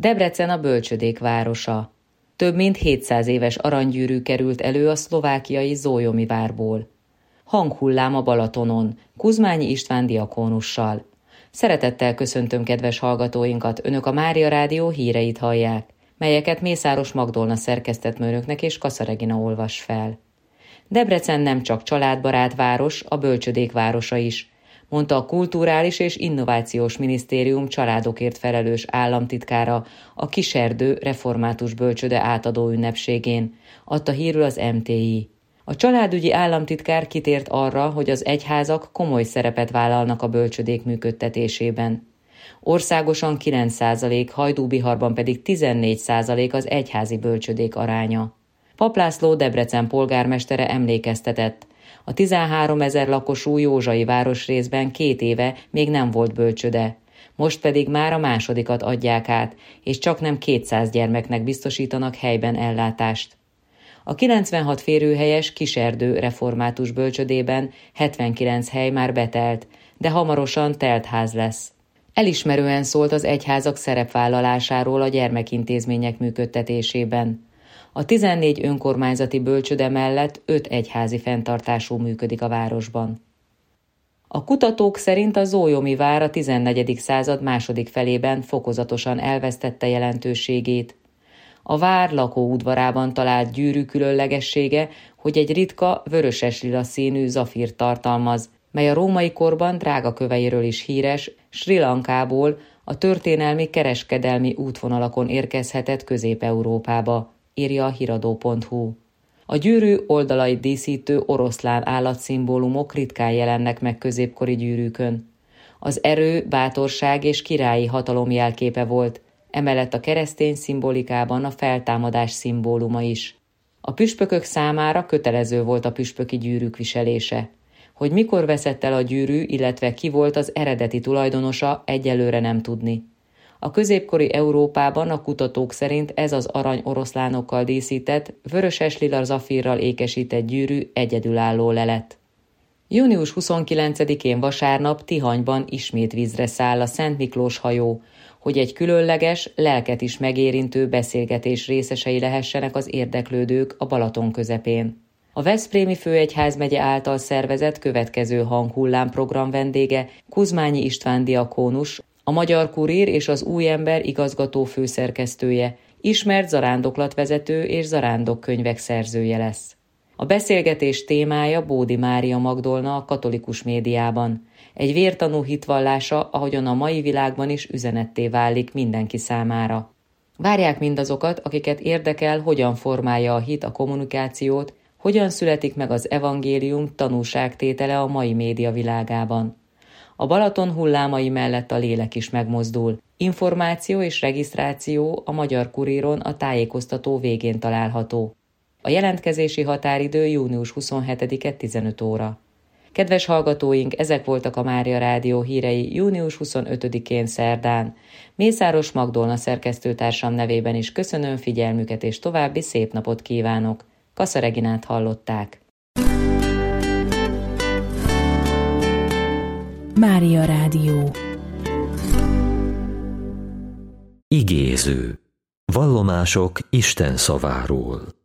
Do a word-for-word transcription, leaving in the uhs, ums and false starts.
Debrecen a bölcsödék városa. Több mint hétszáz éves aranygyűrű került elő a szlovákiai Zólyomi várból. Hanghullám a Balatonon, Kuzmányi István diakónussal. Szeretettel köszöntöm kedves hallgatóinkat, Önök a Mária Rádió híreit hallják, melyeket Mészáros Magdolna szerkesztettmérnöknek és Kassa Regina olvas fel. Debrecen nem csak családbarát város, a bölcsödék városa is, mondta a Kulturális és Innovációs Minisztérium családokért felelős államtitkára a Kiserdő református bölcsöde átadó ünnepségén, adta hírül az em té i. A családügyi államtitkár kitért arra, hogy az egyházak komoly szerepet vállalnak a bölcsödék működtetésében. Országosan kilenc százalék, Hajdúbiharban pedig tizennégy százalék az egyházi bölcsödék aránya. Pap László Debrecen polgármestere emlékeztetett, a tizenháromezer lakosú Józsai városrészben két éve még nem volt bölcsöde, most pedig már a másodikat adják át, és csaknem kétszáz gyermeknek biztosítanak helyben ellátást. A kilencvenhat férőhelyes Kiserdő református bölcsödében hetvenkilenc hely már betelt, de hamarosan telt ház lesz. Elismerően szólt az egyházak szerepvállalásáról a gyermekintézmények működtetésében. A tizennégy önkormányzati bölcsöde mellett öt egyházi fenntartású működik a városban. A kutatók szerint a Zólyomi vár a tizennegyedik század második felében fokozatosan elvesztette jelentőségét. A vár lakóudvarában talált gyűrű különlegessége, hogy egy ritka, vöröses-lila színű zafírt tartalmaz, mely a római korban drága köveiről is híres, Srí Lankából a történelmi kereskedelmi útvonalakon érkezhetett Közép-Európába, írja a híradó pont hu. A gyűrű oldalait díszítő oroszlán állatszimbólumok ritkán jelennek meg középkori gyűrűkön. Az erő, bátorság és királyi hatalom jelképe volt, emellett a keresztény szimbolikában a feltámadás szimbóluma is. A püspökök számára kötelező volt a püspöki gyűrűk viselése. Hogy mikor veszett el a gyűrű, illetve ki volt az eredeti tulajdonosa, egyelőre nem tudni. A középkori Európában a kutatók szerint ez az arany oroszlánokkal díszített, vöröses-lila zafírral ékesített gyűrű egyedülálló lelet. június huszonkilencedikén vasárnap Tihanyban ismét vízre száll a Szent Miklós hajó, hogy egy különleges, lelket is megérintő beszélgetés részesei lehessenek az érdeklődők a Balaton közepén. A Veszprémi főegyházmegye által szervezett következő hanghullám program vendége Kuzmányi István diakónus, a Magyar Kurír és az Új Ember igazgató főszerkesztője, ismert zarándoklatvezető és zarándokkönyvek szerzője lesz. A beszélgetés témája Bódi Mária Magdolna a katolikus médiában. Egy vértanú hitvallása, ahogyan a mai világban is üzenetté válik mindenki számára. Várják mindazokat, akiket érdekel, hogyan formálja a hit a kommunikációt, hogyan születik meg az evangélium tanúságtétele a mai média világában. A Balaton hullámai mellett a lélek is megmozdul. Információ és regisztráció a Magyar Kuríron a tájékoztató végén található. A jelentkezési határidő június huszonhetedike tizenöt óra. Kedves hallgatóink, ezek voltak a Mária Rádió hírei június huszonötödikén szerdán. Mészáros Magdolna szerkesztőtársam nevében is köszönöm figyelmüket és további szép napot kívánok. Kassa Reginát hallották. Mária Rádió. Igéző. Vallomások Isten szaváról.